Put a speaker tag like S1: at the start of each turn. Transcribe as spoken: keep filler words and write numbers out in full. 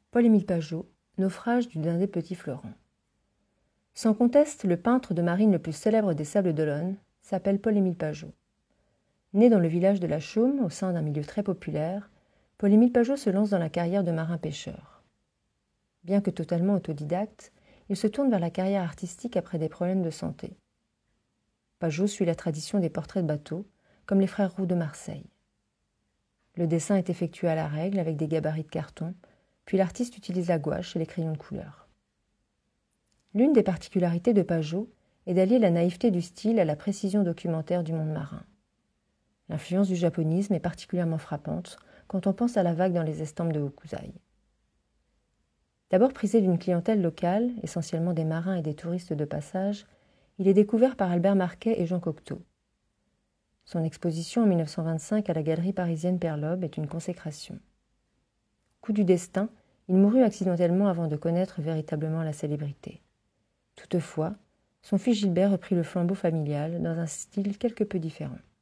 S1: Paul-Émile Pageot, naufrage du Dindé Petit Florent. Sans conteste, le peintre de marine le plus célèbre des Sables d'Olonne s'appelle Paul-Émile Pageot. Né dans le village de la Chaume, au sein d'un milieu très populaire, Paul-Émile Pageot se lance dans la carrière de marin-pêcheur. Bien que totalement autodidacte, il se tourne vers la carrière artistique après des problèmes de santé. Pageot suit la tradition des portraits de bateaux, comme les frères Roux de Marseille. Le dessin est effectué à la règle avec des gabarits de carton, puis l'artiste utilise la gouache et les crayons de couleur. L'une des particularités de Pageot est d'allier la naïveté du style à la précision documentaire du monde marin. L'influence du japonisme est particulièrement frappante quand on pense à la vague dans les estampes de Hokusai. D'abord prisé d'une clientèle locale, essentiellement des marins et des touristes de passage, il est découvert par Albert Marquet et Jean Cocteau. Son exposition en mille neuf cent vingt-cinq à la galerie parisienne Perlobe est une consécration. Coup du destin, il mourut accidentellement avant de connaître véritablement la célébrité. Toutefois, son fils Gilbert reprit le flambeau familial dans un style quelque peu différent.